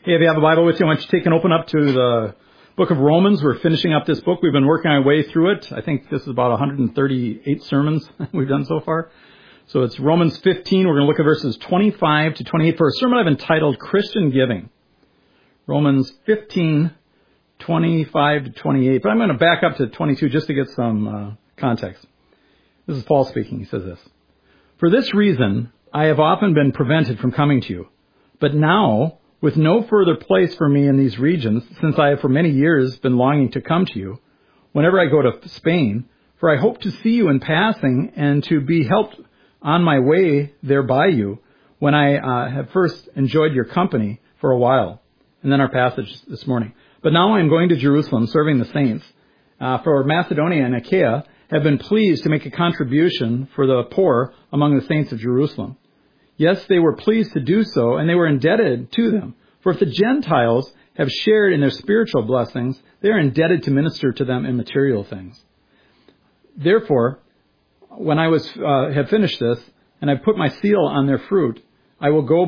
Hey, if you have a Bible with you, why don't you take and open up to the book of Romans. We're finishing up this book. We've been working our way through it. I think this is about 138 sermons we've done so far. So it's Romans 15. We're going to look at verses 25 to 28 for a sermon I've entitled Christian Giving. Romans 15, 25 to 28. But I'm going to back up to 22 just to get some context. This is Paul speaking. He says this. For this reason, I have often been prevented from coming to you. But now, with no further place for me in these regions, since I have for many years been longing to come to you, whenever I go to Spain, for I hope to see you in passing and to be helped on my way there by you when I have first enjoyed your company for a while. And then our passage this morning. But now I am going to Jerusalem serving the saints. For Macedonia and Achaia have been pleased to make a contribution for the poor among the saints of Jerusalem. Yes, they were pleased to do so, and they were indebted to them. For if the Gentiles have shared in their spiritual blessings, they are indebted to minister to them in material things. Therefore, when I have finished this, and I've put my seal on their fruit, I will go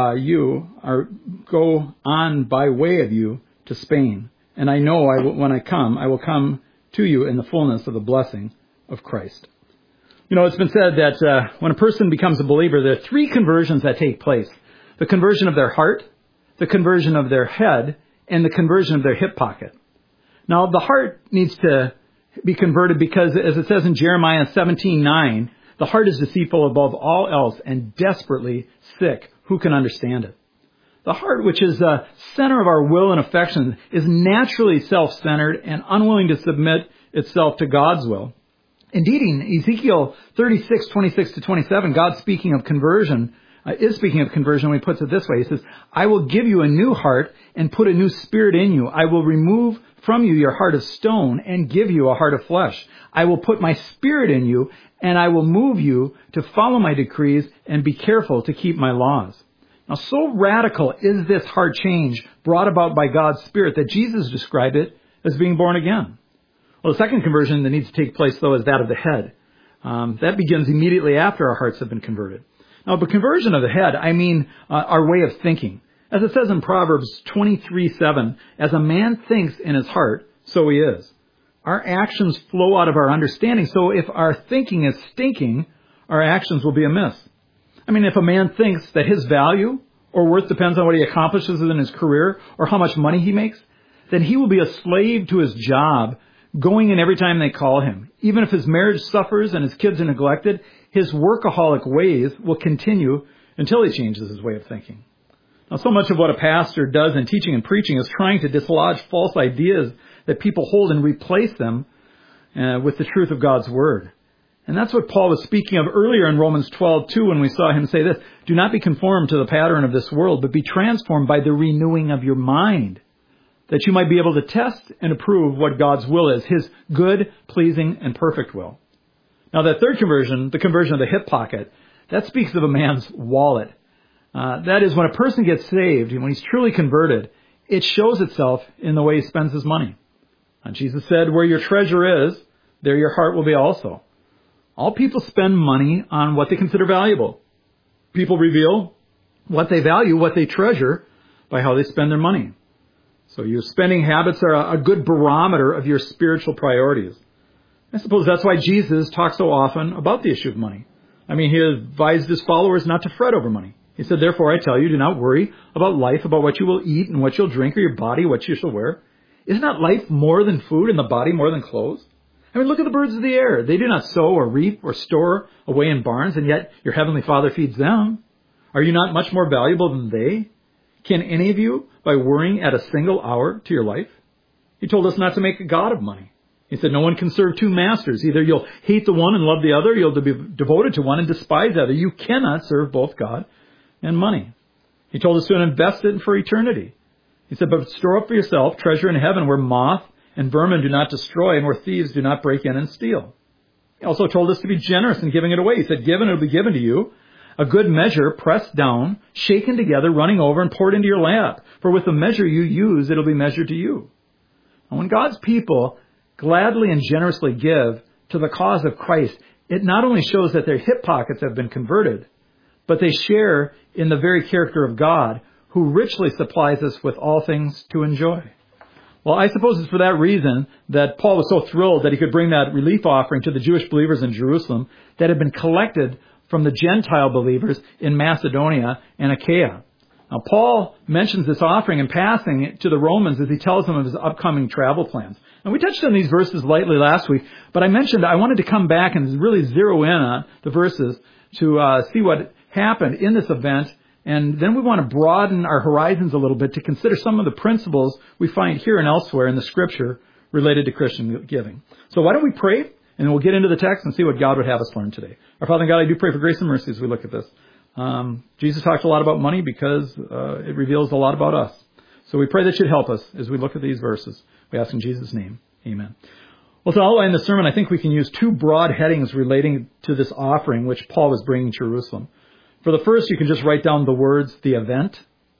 go on by way of you to Spain. And I know when I will come to you in the fullness of the blessing of Christ. You know, it's been said that when a person becomes a believer, there are three conversions that take place. The conversion of their heart, the conversion of their head, and the conversion of their hip pocket. Now, the heart needs to be converted because, as it says in Jeremiah 17:9, the heart is deceitful above all else and desperately sick. Who can understand it? The heart, which is the center of our will and affection, is naturally self-centered and unwilling to submit itself to God's will. Indeed, in Ezekiel 36, 26 to 27, God is speaking of conversion when he puts it this way. He says, I will give you a new heart and put a new spirit in you. I will remove from you your heart of stone and give you a heart of flesh. I will put my spirit in you and I will move you to follow my decrees and be careful to keep my laws. Now, so radical is this heart change brought about by God's Spirit that Jesus described it as being born again. Well, the second conversion that needs to take place, though, is that of the head. That begins immediately after our hearts have been converted. Now, the conversion of the head, I mean our way of thinking. As it says in Proverbs 23:7, as a man thinks in his heart, so he is. Our actions flow out of our understanding, so if our thinking is stinking, our actions will be amiss. I mean, if a man thinks that his value or worth depends on what he accomplishes in his career or how much money he makes, then he will be a slave to his job, going in every time they call him. Even if his marriage suffers and his kids are neglected, his workaholic ways will continue until he changes his way of thinking. Now, so much of what a pastor does in teaching and preaching is trying to dislodge false ideas that people hold and replace them with the truth of God's Word. And that's what Paul was speaking of earlier in Romans 12:2 when we saw him say this, do not be conformed to the pattern of this world, but be transformed by the renewing of your mind, that you might be able to test and approve what God's will is, His good, pleasing, and perfect will. Now, that third conversion, the conversion of the hip pocket, that speaks of a man's wallet. That is, when a person gets saved, and when he's truly converted, it shows itself in the way he spends his money. Jesus said, where your treasure is, there your heart will be also. All people spend money on what they consider valuable. People reveal what they value, what they treasure, by how they spend their money. So your spending habits are a good barometer of your spiritual priorities. I suppose that's why Jesus talks so often about the issue of money. I mean, he advised his followers not to fret over money. He said, therefore, I tell you, do not worry about life, about what you will eat and what you'll drink, or your body, what you shall wear. Is not life more than food and the body more than clothes? I mean, look at the birds of the air. They do not sow or reap or store away in barns, and yet your heavenly Father feeds them. Are you not much more valuable than they? Can any of you, by worrying, add a single hour to your life? He told us not to make a god of money. He said no one can serve two masters. Either you'll hate the one and love the other, or you'll be devoted to one and despise the other. You cannot serve both God and money. He told us to invest it for eternity. He said, but store up for yourself treasure in heaven where moth and vermin do not destroy, and where thieves do not break in and steal. He also told us to be generous in giving it away. He said, give and it will be given to you. A good measure, pressed down, shaken together, running over, and poured into your lap. For with the measure you use, it will be measured to you. And when God's people gladly and generously give to the cause of Christ, it not only shows that their hip pockets have been converted, but they share in the very character of God, who richly supplies us with all things to enjoy. Well, I suppose it's for that reason that Paul was so thrilled that he could bring that relief offering to the Jewish believers in Jerusalem that had been collected from the Gentile believers in Macedonia and Achaia. Now, Paul mentions this offering in passing to the Romans as he tells them of his upcoming travel plans. And we touched on these verses lightly last week, but I mentioned I wanted to come back and really zero in on the verses to see what happened in this event. And then we want to broaden our horizons a little bit to consider some of the principles we find here and elsewhere in the Scripture related to Christian giving. So why don't we pray, and we'll get into the text and see what God would have us learn today. Our Father in God, I do pray for grace and mercy as we look at this. Jesus talks a lot about money because it reveals a lot about us. So we pray that you'd help us as we look at these verses. We ask in Jesus' name. Amen. Well, to outline the sermon, I think we can use two broad headings relating to this offering which Paul was bringing to Jerusalem. For the first, you can just write down the words, the event.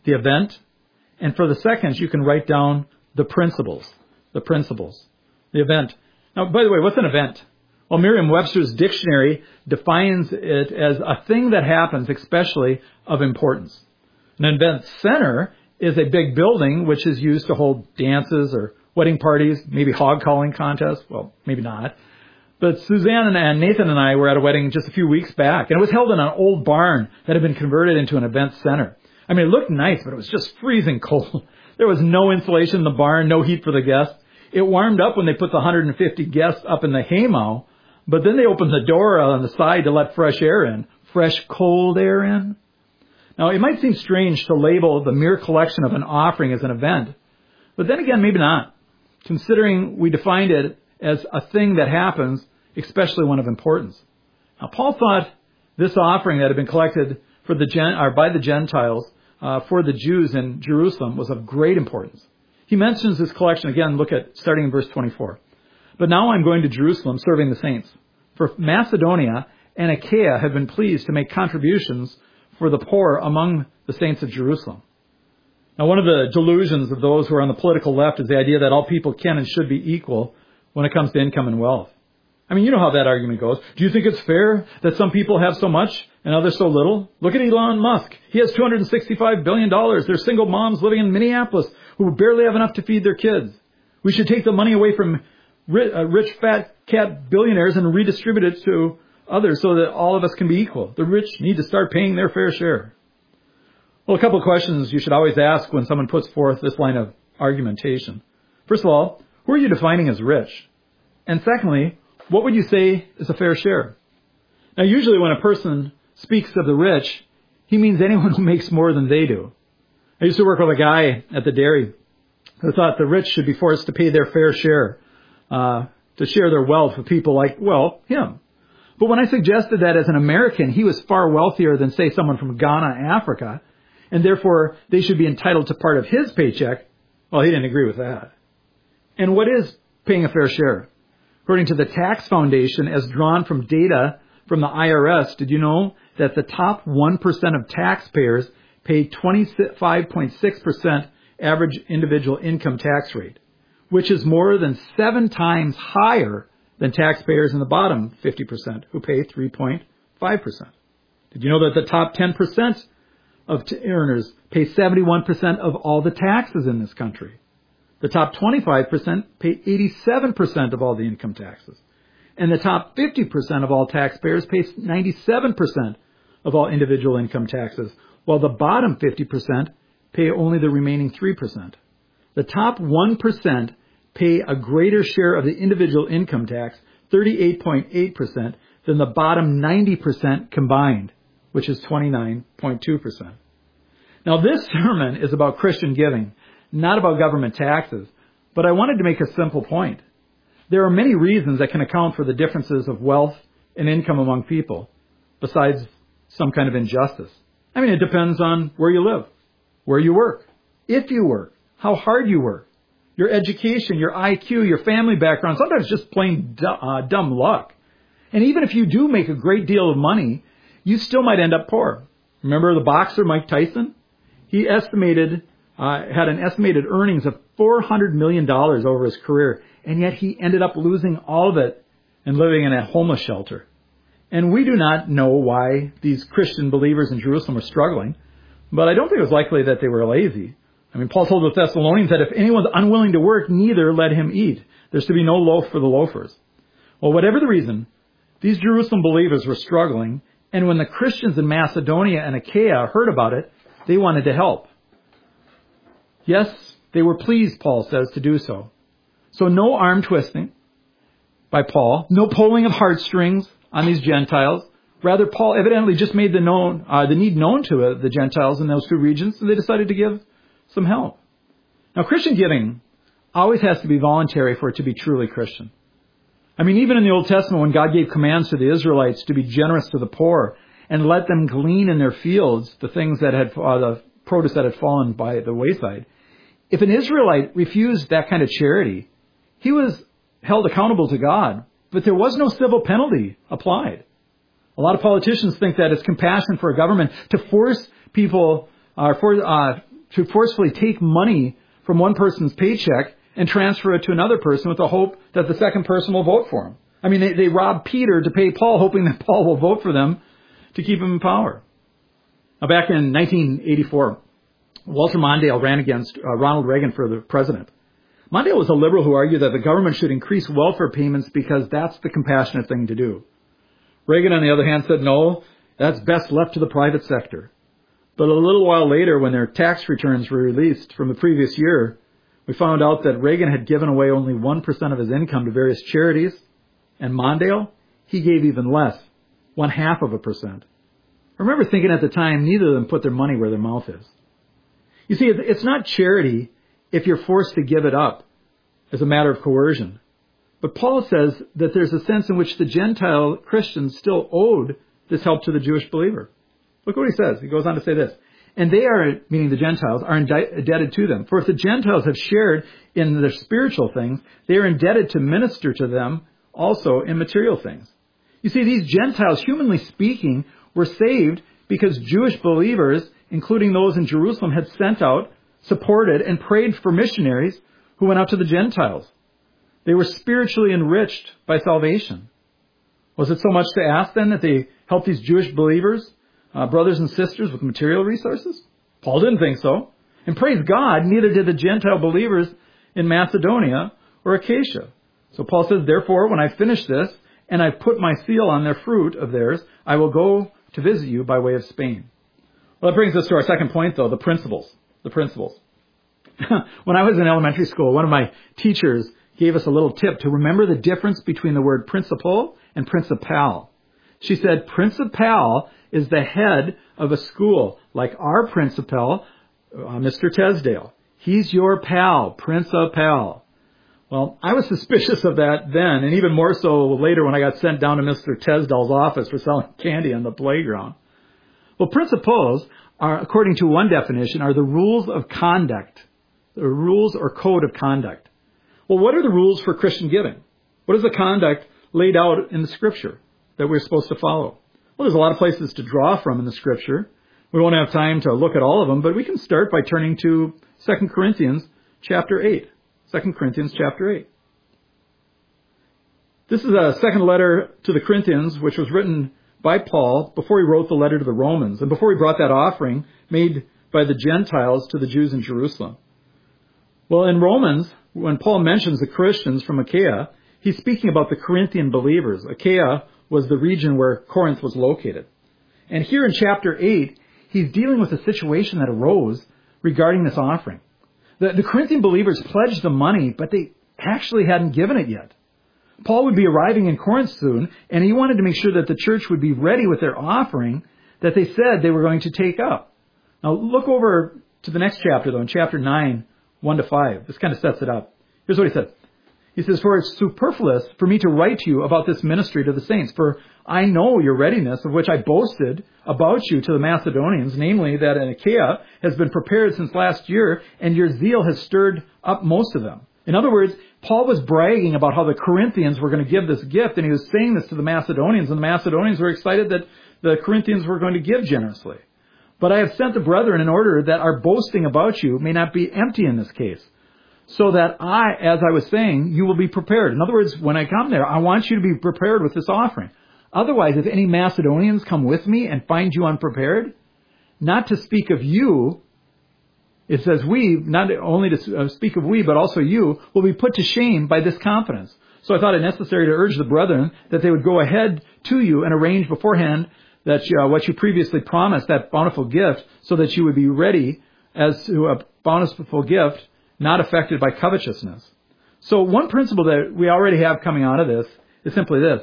And for the second, you can write down the principles, the event. Now, by the way, what's an event? Well, Merriam-Webster's dictionary defines it as a thing that happens, especially of importance. An event center is a big building which is used to hold dances or wedding parties, maybe hog calling contests. Well, maybe not. But Suzanne and Nathan and I were at a wedding just a few weeks back, and it was held in an old barn that had been converted into an event center. I mean, it looked nice, but it was just freezing cold. There was no insulation in the barn, no heat for the guests. It warmed up when they put the 150 guests up in the haymow, but then they opened the door on the side to let fresh air in. Fresh, cold air in. Now, it might seem strange to label the mere collection of an offering as an event, but then again, maybe not, considering we defined it as a thing that happens, especially one of importance. Now, Paul thought this offering that had been collected for by the Gentiles for the Jews in Jerusalem was of great importance. He mentions this collection again. Look at starting in verse 24. But now I'm going to Jerusalem, serving the saints. For Macedonia and Achaia have been pleased to make contributions for the poor among the saints of Jerusalem. Now, one of the delusions of those who are on the political left is the idea that all people can and should be equal when it comes to income and wealth. I mean, you know how that argument goes. Do you think it's fair that some people have so much and others so little? Look at Elon Musk. He has $265 billion. There's single moms living in Minneapolis who barely have enough to feed their kids. We should take the money away from rich fat cat billionaires and redistribute it to others so that all of us can be equal. The rich need to start paying their fair share. Well, a couple of questions you should always ask when someone puts forth this line of argumentation. First of all, who are you defining as rich? And secondly, what would you say is a fair share? Now, usually when a person speaks of the rich, he means anyone who makes more than they do. I used to work with a guy at the dairy who thought the rich should be forced to pay their fair share, to share their wealth with people like, well, him. But when I suggested that as an American, he was far wealthier than, say, someone from Ghana, Africa, and therefore they should be entitled to part of his paycheck, well, he didn't agree with that. And what is paying a fair share? According to the Tax Foundation, as drawn from data from the IRS, did you know that the top 1% of taxpayers pay 25.6% average individual income tax rate, which is more than 7 times higher than taxpayers in the bottom 50% who pay 3.5%. Did you know that the top 10% of earners pay 71% of all the taxes in this country? The top 25% pay 87% of all the income taxes. And the top 50% of all taxpayers pay 97% of all individual income taxes, while the bottom 50% pay only the remaining 3%. The top 1% pay a greater share of the individual income tax, 38.8%, than the bottom 90% combined, which is 29.2%. Now, this sermon is about Christian giving, not about government taxes, but I wanted to make a simple point. There are many reasons that can account for the differences of wealth and income among people, besides some kind of injustice. I mean, it depends on where you live, where you work, if you work, how hard you work, your education, your IQ, your family background, sometimes just plain dumb luck. And even if you do make a great deal of money, you still might end up poor. Remember the boxer Mike Tyson? He had an estimated earnings of $400 million over his career, and yet he ended up losing all of it and living in a homeless shelter. And we do not know why these Christian believers in Jerusalem are struggling, But I don't think it was likely that they were lazy. I mean, Paul told the Thessalonians that if anyone's unwilling to work, neither let him eat. There's to be no loaf for the loafers. Well, whatever the reason, these Jerusalem believers were struggling, and when the Christians in Macedonia and Achaia heard about it, they wanted to help. Yes, they were pleased, Paul says, to do so. So no arm twisting by Paul, no pulling of heartstrings on these Gentiles. Rather, Paul evidently just made the need known to the Gentiles in those two regions, and they decided to give some help. Now, Christian giving always has to be voluntary for it to be truly Christian. I mean, even in the Old Testament, when God gave commands to the Israelites to be generous to the poor and let them glean in their fields the things that had, the produce that had fallen by the wayside, if an Israelite refused that kind of charity, he was held accountable to God, but there was no civil penalty applied. A lot of politicians think that it's compassion for a government to force people, to forcefully take money from one person's paycheck and transfer it to another person with the hope that the second person will vote for him. I mean, they rob Peter to pay Paul, hoping that Paul will vote for them to keep him in power. Now, back in 1984, Walter Mondale ran against Ronald Reagan for the president. Mondale was a liberal who argued that the government should increase welfare payments because that's the compassionate thing to do. Reagan, on the other hand, said, no, that's best left to the private sector. But a little while later, when their tax returns were released from the previous year, we found out that Reagan had given away only 1% of his income to various charities, and Mondale, he gave even less, 0.5%. I remember thinking at the time, neither of them put their money where their mouth is. You see, it's not charity if you're forced to give it up as a matter of coercion. But Paul says that there's a sense in which the Gentile Christians still owed this help to the Jewish believer. Look what he says. He goes on to say this. And they are, meaning the Gentiles, are indebted to them. For if the Gentiles have shared in their spiritual things, they are indebted to minister to them also in material things. You see, these Gentiles, humanly speaking, were saved because Jewish believers, including those in Jerusalem, had sent out, supported, and prayed for missionaries who went out to the Gentiles. They were spiritually enriched by salvation. Was it so much to ask then that they helped these Jewish believers, brothers and sisters, with material resources? Paul didn't think so. And praise God, neither did the Gentile believers in Macedonia or Achaia. So Paul says, therefore, when I finish this, and I put my seal on their fruit of theirs, I will go to visit you by way of Spain. Well, that brings us to our second point, though, the principles. The principles. When I was in elementary school, one of my teachers gave us a little tip to remember the difference between the word principal and principal. She said, principal is the head of a school, like our principal, Mr. Tesdale. He's your pal, principal. Well, I was suspicious of that then, and even more so later when I got sent down to Mr. Tesdale's office for selling candy on the playground. Well, principles are, according to one definition, are the rules of conduct, the rules or code of conduct. Well, what are the rules for Christian giving? What is the conduct laid out in the Scripture that we're supposed to follow? Well, there's a lot of places to draw from in the Scripture. We won't have time to look at all of them, but we can start by turning to 2 Corinthians chapter 8. 2 Corinthians chapter 8. This is a second letter to the Corinthians, which was written by Paul before he wrote the letter to the Romans and before he brought that offering made by the Gentiles to the Jews in Jerusalem. Well, in Romans, when Paul mentions the Christians from Achaia, he's speaking about the Corinthian believers. Achaia was the region where Corinth was located. And here in chapter 8, he's dealing with a situation that arose regarding this offering. The Corinthian believers pledged the money, but they actually hadn't given it yet. Paul would be arriving in Corinth soon, and he wanted to make sure that the church would be ready with their offering that they said they were going to take up. Now look over to the next chapter, though, in chapter 9, 1-5. This kind of sets it up. Here's what he said. He says, for it's superfluous for me to write to you about this ministry to the saints, for I know your readiness, of which I boasted about you to the Macedonians, namely that in Achaia has been prepared since last year, and your zeal has stirred up most of them. In other words, Paul was bragging about how the Corinthians were going to give this gift, and he was saying this to the Macedonians, and the Macedonians were excited that the Corinthians were going to give generously. But I have sent the brethren in order that our boasting about you may not be empty in this case, so that as I was saying, you will be prepared. In other words, when I come there, I want you to be prepared with this offering. Otherwise, if any Macedonians come with me and find you unprepared, not to speak of you, it says we, not only to speak of we, but also you, will be put to shame by this confidence. So I thought it necessary to urge the brethren that they would go ahead to you and arrange beforehand that what you previously promised, that bountiful gift, so that you would be ready as to a bountiful gift, not affected by covetousness. So one principle that we already have coming out of this is simply this.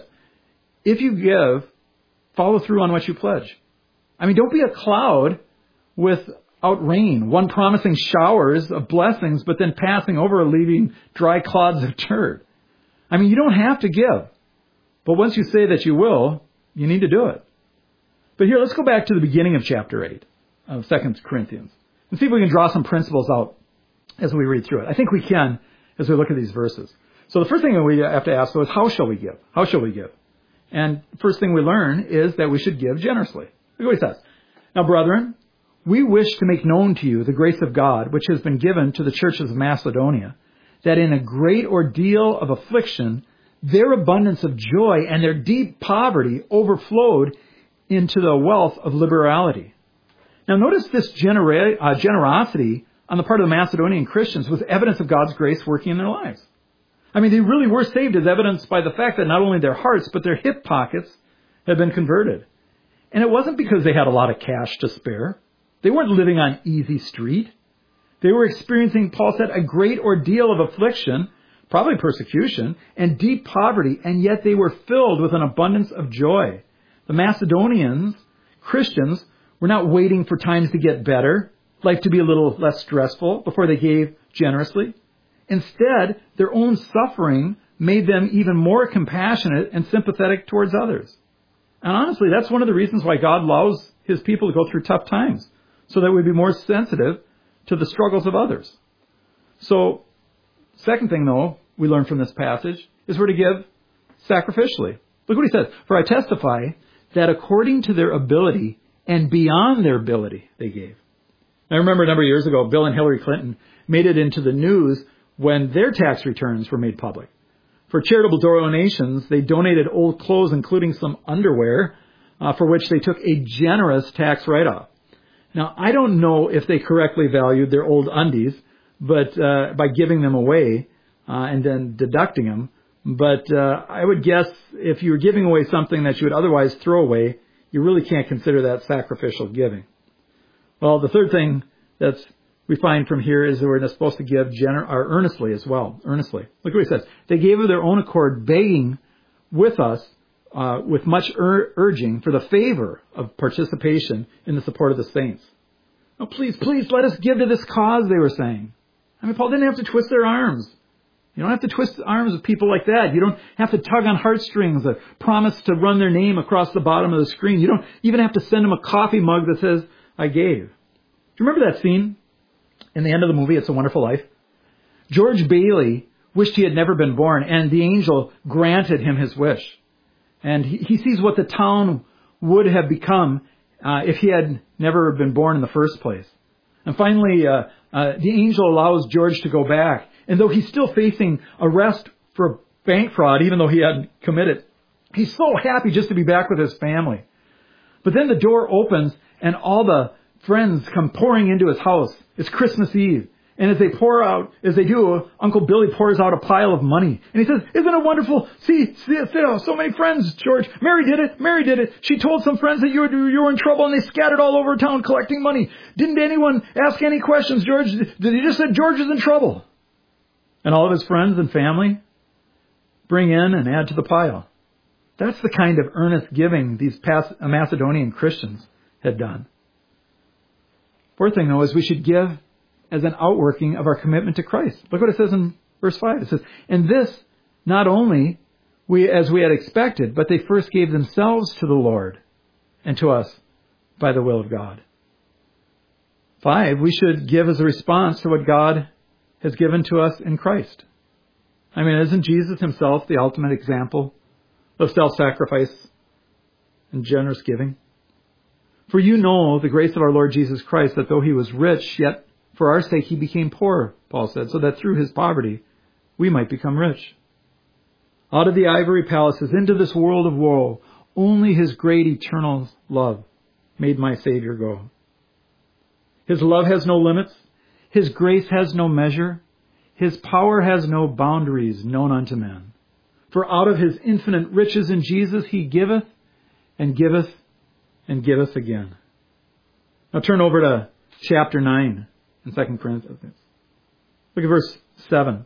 If you give, follow through on what you pledge. I mean, don't be a cloud without rain, one promising showers of blessings, but then passing over, leaving dry clods of dirt. I mean, you don't have to give. But once you say that you will, you need to do it. But here, let's go back to the beginning of chapter 8 of 2 Corinthians and see if we can draw some principles out as we read through it. I think we can as we look at these verses. So the first thing that we have to ask, though, is how shall we give? How shall we give? And first thing we learn is that we should give generously. Look what he says. Now, brethren, we wish to make known to you the grace of God, which has been given to the churches of Macedonia, that in a great ordeal of affliction, their abundance of joy and their deep poverty overflowed into the wealth of liberality. Now, notice this generosity on the part of the Macedonian Christians was evidence of God's grace working in their lives. I mean, they really were saved as evidenced by the fact that not only their hearts, but their hip pockets had been converted. And it wasn't because they had a lot of cash to spare. They weren't living on easy street. They were experiencing, Paul said, a great ordeal of affliction, probably persecution, and deep poverty, and yet they were filled with an abundance of joy. The Macedonians, Christians, were not waiting for times to get better, life to be a little less stressful, before they gave generously. Instead, their own suffering made them even more compassionate and sympathetic towards others. And honestly, that's one of the reasons why God allows his people to go through tough times, so that we'd be more sensitive to the struggles of others. So, second thing, though, we learn from this passage is we're to give sacrificially. Look what he says. For I testify that according to their ability and beyond their ability, they gave. I remember a number of years ago, Bill and Hillary Clinton made it into the news when their tax returns were made public. For charitable donations, they donated old clothes, including some underwear, for which they took a generous tax write-off. Now, I don't know if they correctly valued their old undies, but by giving them away and then deducting them. But I would guess if you were giving away something that you would otherwise throw away, you really can't consider that sacrificial giving. Well, the third thing that we find from here is that we're supposed to give earnestly as well. Earnestly. Look what he says. They gave of their own accord, begging with us, with much urging for the favor of participation in the support of the saints. Oh, please, let us give to this cause, they were saying. I mean, Paul didn't have to twist their arms. You don't have to twist the arms of people like that. You don't have to tug on heartstrings, a promise to run their name across the bottom of the screen. You don't even have to send them a coffee mug that says, I gave. Do you remember that scene in the end of the movie, It's a Wonderful Life? George Bailey wished he had never been born, and the angel granted him his wish. And he sees what the town would have become if he had never been born in the first place. And finally, the angel allows George to go back. And though he's still facing arrest for bank fraud, even though he hadn't committed, he's so happy just to be back with his family. But then the door opens and all the friends come pouring into his house. It's Christmas Eve. And as they do, Uncle Billy pours out a pile of money. And he says, isn't it wonderful? See, so many friends, George. Mary did it. She told some friends that you were in trouble, and they scattered all over town collecting money. Didn't anyone ask any questions, George? They just said George is in trouble. And all of his friends and family bring in and add to the pile. That's the kind of earnest giving these Macedonian Christians had done. Fourth thing, though, is we should give as an outworking of our commitment to Christ. Look what it says in verse 5. It says, and this, not only as we had expected, but they first gave themselves to the Lord and to us by the will of God. 5, we should give as a response to what God has given to us in Christ. I mean, isn't Jesus himself the ultimate example of self-sacrifice and generous giving? For you know the grace of our Lord Jesus Christ, that though he was rich, yet for our sake he became poor, Paul said, so that through his poverty we might become rich. Out of the ivory palaces into this world of woe, only his great eternal love made my Savior go. His love has no limits. His grace has no measure. His power has no boundaries known unto men. For out of his infinite riches in Jesus, he giveth and giveth and giveth again. Now turn over to chapter 9 in 2 Corinthians. Look at verse 7.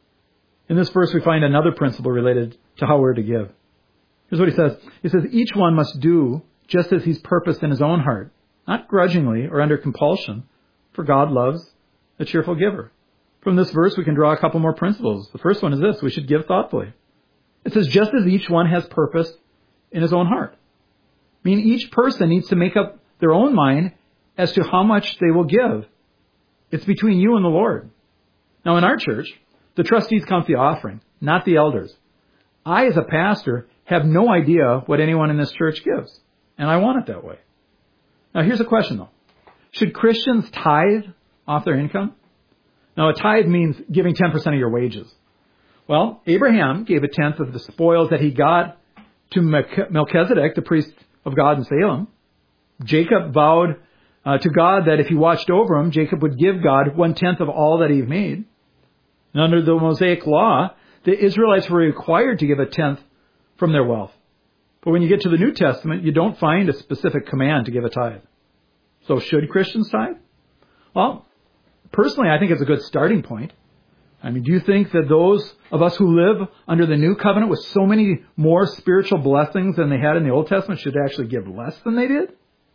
In this verse, we find another principle related to how we're to give. Here's what he says. He says, each one must do just as he's purposed in his own heart, not grudgingly or under compulsion, for God loves a cheerful giver. From this verse, we can draw a couple more principles. The first one is this: we should give thoughtfully. It says, just as each one has purpose in his own heart. I mean, each person needs to make up their own mind as to how much they will give. It's between you and the Lord. Now, in our church, the trustees count the offering, not the elders. I, as a pastor, have no idea what anyone in this church gives, and I want it that way. Now, here's a question, though. Should Christians tithe off their income? Now, a tithe means giving 10% of your wages. Well, Abraham gave a tenth of the spoils that he got to Melchizedek, the priest of God in Salem. Jacob vowed to God that if he watched over him, Jacob would give God 1/10 of all that he made. And under the Mosaic law, the Israelites were required to give 1/10 from their wealth. But when you get to the New Testament, you don't find a specific command to give a tithe. So should Christians tithe? Well, personally, I think it's a good starting point. I mean, do you think that those of us who live under the New Covenant with so many more spiritual blessings than they had in the Old Testament should actually give less than they did?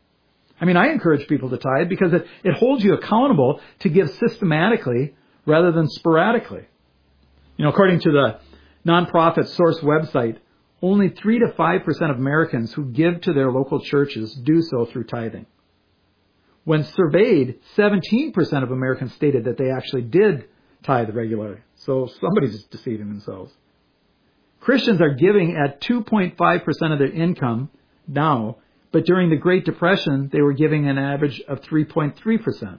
I mean, I encourage people to tithe because it holds you accountable to give systematically rather than sporadically. You know, according to the nonprofit Source website, only 3 to 5% of Americans who give to their local churches do so through tithing. When surveyed, 17% of Americans stated that they actually did tithe regularly. So somebody's deceiving themselves. Christians are giving at 2.5% of their income now, but during the Great Depression, they were giving an average of 3.3%.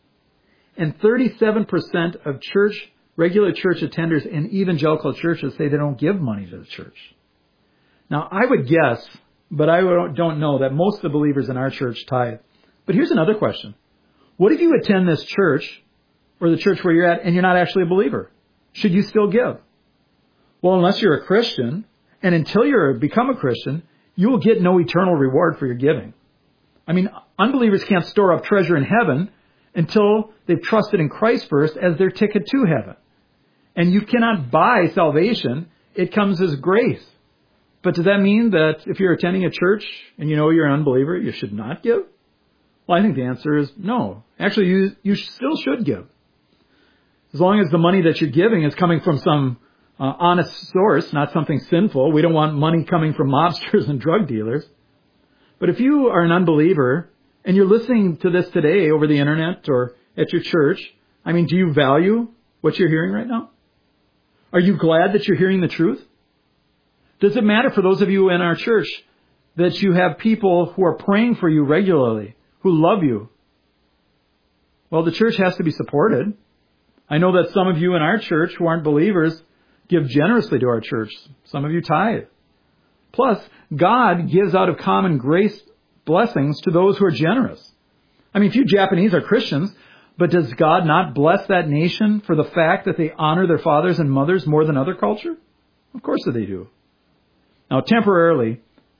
And 37% of regular church attenders in evangelical churches say they don't give money to the church. Now, I would guess, but I don't know, that most of the believers in our church tithe. But here's another question. What if you attend this church, or the church where you're at, and you're not actually a believer? Should you still give? Well, unless you're a Christian, and until you become a Christian, you will get no eternal reward for your giving. I mean, unbelievers can't store up treasure in heaven until they've trusted in Christ first as their ticket to heaven. And you cannot buy salvation. It comes as grace. But does that mean that if you're attending a church and you know you're an unbeliever, you should not give? Well, I think the answer is no. Actually, you still should give. As long as the money that you're giving is coming from some honest source, not something sinful. We don't want money coming from mobsters and drug dealers. But if you are an unbeliever and you're listening to this today over the internet or at your church, I mean, do you value what you're hearing right now? Are you glad that you're hearing the truth? Does it matter for those of you in our church that you have people who are praying for you regularly, who love you? Well, the church has to be supported. I know that some of you in our church who aren't believers give generously to our church. Some of you tithe. Plus, God gives out of common grace blessings to those who are generous. I mean, few Japanese are Christians, but does God not bless that nation for the fact that they honor their fathers and mothers more than other culture? Of course they do. Now, temporarily,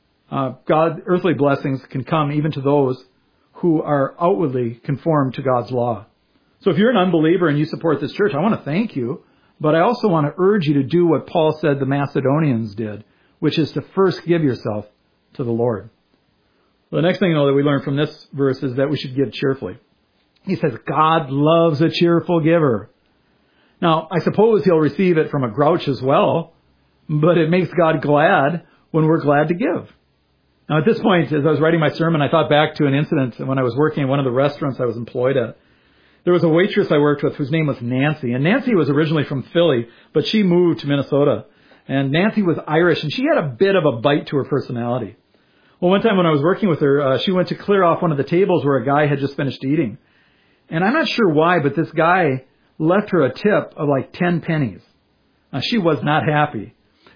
earthly blessings can come even to those who are outwardly conformed to God's law. So if you're an unbeliever and you support this church, I want to thank you, but I also want to urge you to do what Paul said the Macedonians did, which is to first give yourself to the Lord. Well, the next thing, that we learn from this verse is that we should give cheerfully. He says, God loves a cheerful giver. Now, I suppose he'll receive it from a grouch as well, but it makes God glad when we're glad to give. Now, at this point, as I was writing my sermon, I thought back to an incident when I was working in one of the restaurants I was employed at. There was a waitress I worked with whose name was Nancy. And Nancy was originally from Philly, but she moved to Minnesota. And Nancy was Irish, and she had a bit of a bite to her personality. Well, one time when I was working with her, she went to clear off one of the tables where a guy had just finished eating. And I'm not sure why, but this guy left her a tip of like 10 pennies. Now, she was not happy.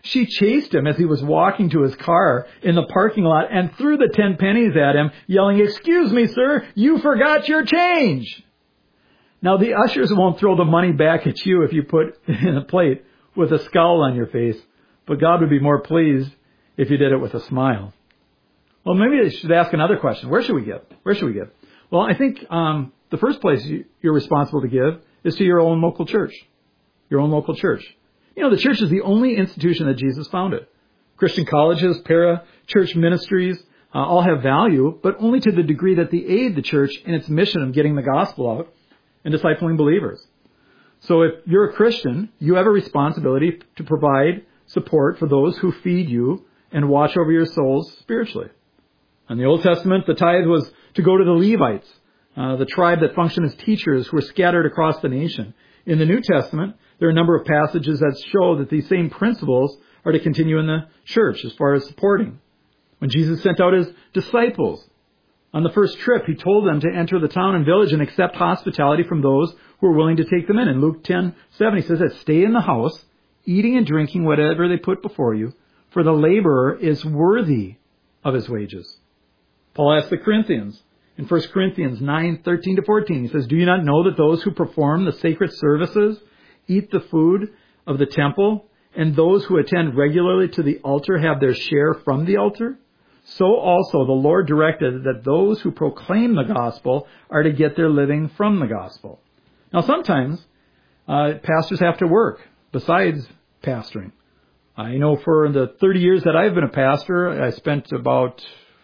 She chased him as he was walking to his car in the parking lot and threw the 10 pennies at him, yelling, "Excuse me, sir, you forgot your change." Now, the ushers won't throw the money back at you if you put in a plate with a scowl on your face, but God would be more pleased if you did it with a smile. Well, maybe I should ask another question. Where should we give? Where should we give? Well, I think the first place you're responsible to give is to your own local church. Your own local church. You know, the church is the only institution that Jesus founded. Christian colleges, para-church ministries, all have value, but only to the degree that they aid the church in its mission of getting the gospel out and discipling believers. So if you're a Christian, you have a responsibility to provide support for those who feed you and watch over your souls spiritually. In the Old Testament, the tithe was to go to the Levites, the tribe that functioned as teachers who were scattered across the nation. In the New Testament, there are a number of passages that show that these same principles are to continue in the church as far as supporting. When Jesus sent out his disciples on the first trip, he told them to enter the town and village and accept hospitality from those who were willing to take them in. In Luke 10:7, he says that stay in the house, eating and drinking whatever they put before you, for the laborer is worthy of his wages. Paul asked the Corinthians in 1 Corinthians 9:13-14, he says, "Do you not know that those who perform the sacred services eat the food of the temple, and those who attend regularly to the altar have their share from the altar? So also the Lord directed that those who proclaim the gospel are to get their living from the gospel." Now sometimes pastors have to work besides pastoring. I know for the 30 years that I've been a pastor, I spent about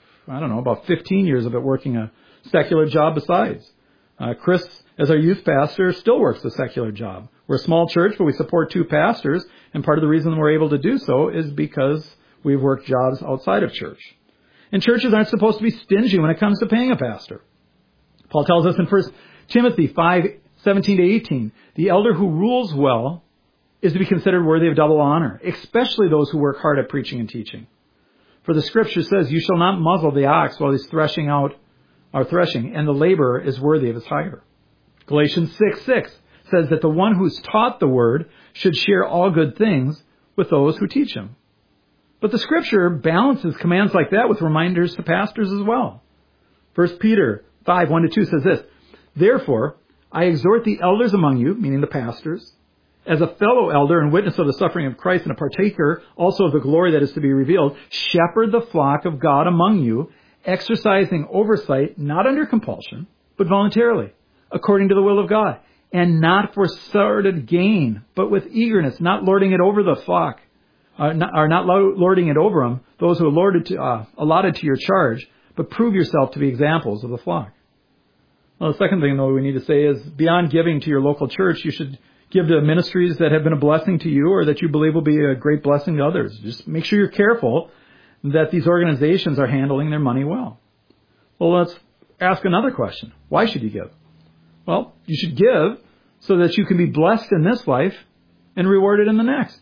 15 years of it working a secular job besides. Chris, as our youth pastor, still works a secular job. We're a small church, but we support 2 pastors, and part of the reason we're able to do so is because we've worked jobs outside of church. And churches aren't supposed to be stingy when it comes to paying a pastor. Paul tells us in 1 Timothy 5:17-18, the elder who rules well is to be considered worthy of double honor, especially those who work hard at preaching and teaching. For the scripture says, "You shall not muzzle the ox while he's threshing, and the laborer is worthy of his hire." Galatians 6:6 says that the one who's taught the word should share all good things with those who teach him. But the scripture balances commands like that with reminders to pastors as well. 1 Peter 5:1-2 says this, "Therefore, I exhort the elders among you," meaning the pastors, "as a fellow elder and witness of the suffering of Christ and a partaker also of the glory that is to be revealed, shepherd the flock of God among you, exercising oversight, not under compulsion, but voluntarily, according to the will of God, and not for sordid gain, but with eagerness, not lording it over the flock, not lording it over them, those who are allotted to your charge, but prove yourself to be examples of the flock." Well, the second thing, though, we need to say is beyond giving to your local church, you should give to ministries that have been a blessing to you or that you believe will be a great blessing to others. Just make sure you're careful that these organizations are handling their money well. Well, let's ask another question. Why should you give? Well, you should give so that you can be blessed in this life and rewarded in the next.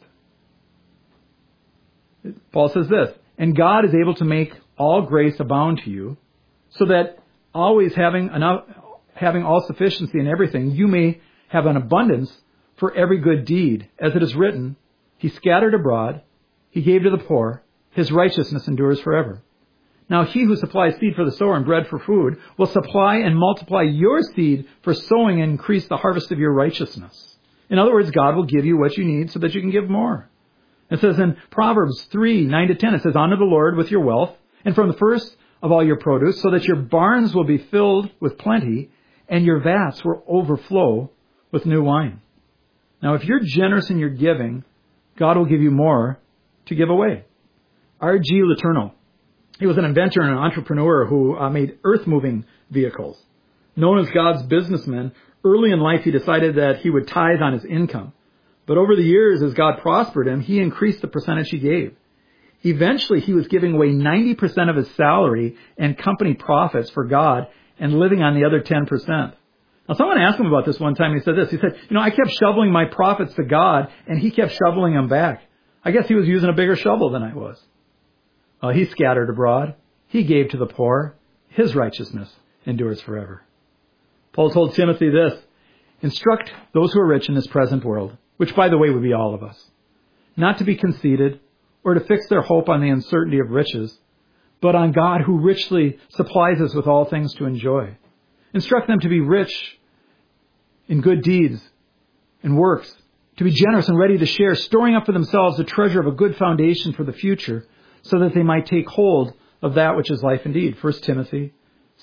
Paul says this, "And God is able to make all grace abound to you, so that always having all sufficiency in everything, you may have an abundance for every good deed. As it is written, He scattered abroad, He gave to the poor, His righteousness endures forever. Now he who supplies seed for the sower and bread for food will supply and multiply your seed for sowing and increase the harvest of your righteousness." In other words, God will give you what you need so that you can give more. It says in Proverbs 3:9-10, it says, "Honor the Lord with your wealth and from the first of all your produce, so that your barns will be filled with plenty and your vats will overflow with new wine." Now, if you're generous in your giving, God will give you more to give away. R.G. Letourneau, he was an inventor and an entrepreneur who made earth-moving vehicles. Known as God's businessman, early in life he decided that he would tithe on his income. But over the years, as God prospered him, he increased the percentage he gave. Eventually, he was giving away 90% of his salary and company profits for God and living on the other 10%. Now, someone asked him about this one time. He said this. He said, "I kept shoveling my profits to God, and He kept shoveling them back. I guess He was using a bigger shovel than I was." Well, He scattered abroad. He gave to the poor. His righteousness endures forever. Paul told Timothy this, "Instruct those who are rich in this present world," which, by the way, would be all of us, "not to be conceited, or to fix their hope on the uncertainty of riches, but on God who richly supplies us with all things to enjoy. Instruct them to be rich in good deeds and works, to be generous and ready to share, storing up for themselves a treasure of a good foundation for the future, so that they might take hold of that which is life indeed. 1 Timothy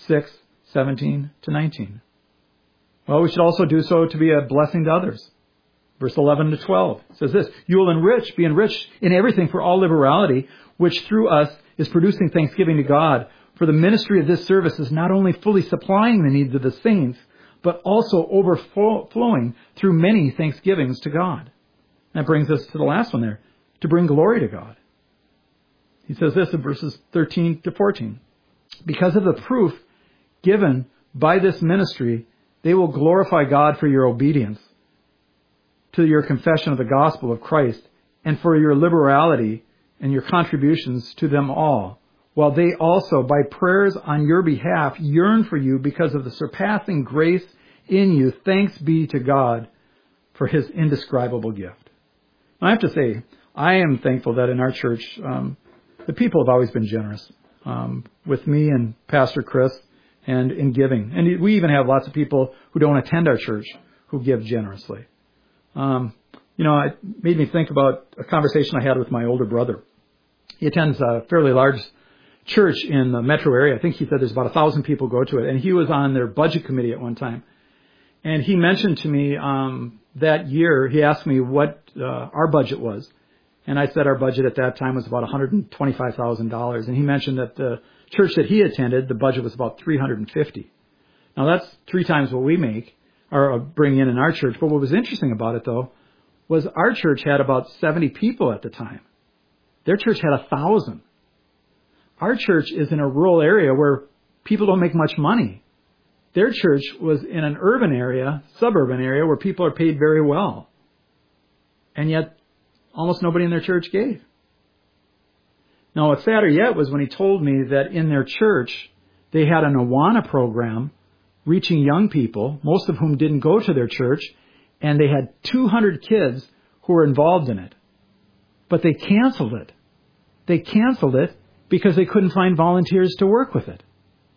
6:17-19. Well, we should also do so to be a blessing to others. Verse 11 to 12 says this, "You will be enriched in everything for all liberality, which through us is producing thanksgiving to God. For the ministry of this service is not only fully supplying the needs of the saints, but also overflowing through many thanksgivings to God." That brings us to the last one there, to bring glory to God. He says this in verses 13 to 14. "Because of the proof given by this ministry, they will glorify God for your obedience to your confession of the gospel of Christ, and for your liberality and your contributions to them all, while they also, by prayers on your behalf, yearn for you because of the surpassing grace in you. Thanks be to God for his indescribable gift." I have to say, I am thankful that in our church, the people have always been generous with me and Pastor Chris and in giving. And we even have lots of people who don't attend our church who give generously. It made me think about a conversation I had with my older brother. He attends a fairly large church in the metro area. I think he said there's about 1,000 people go to it. And he was on their budget committee at one time. And he mentioned to me that year, he asked me what our budget was. And I said our budget at that time was about $125,000. And he mentioned that the church that he attended, the budget was about $350,000. Now that's 3 times what we make or bring in our church. But what was interesting about it, though, was our church had about 70 people at the time. Their church had 1,000. Our church is in a rural area where people don't make much money. Their church was in an urban area, suburban area, where people are paid very well. And yet, almost nobody in their church gave. Now, what's sadder yet was when he told me that in their church, they had an Awana program reaching young people, most of whom didn't go to their church, and they had 200 kids who were involved in it. But they canceled it. They canceled it because they couldn't find volunteers to work with it.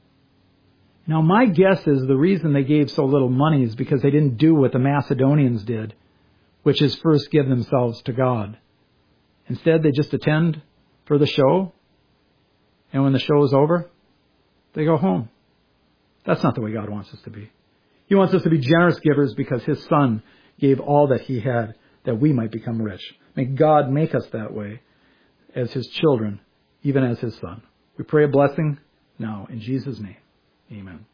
Now, my guess is the reason they gave so little money is because they didn't do what the Macedonians did, which is first give themselves to God. Instead, they just attend for the show, and when the show is over, they go home. That's not the way God wants us to be. He wants us to be generous givers because his Son gave all that he had that we might become rich. May God make us that way as his children, even as his Son. We pray a blessing now in Jesus' name. Amen.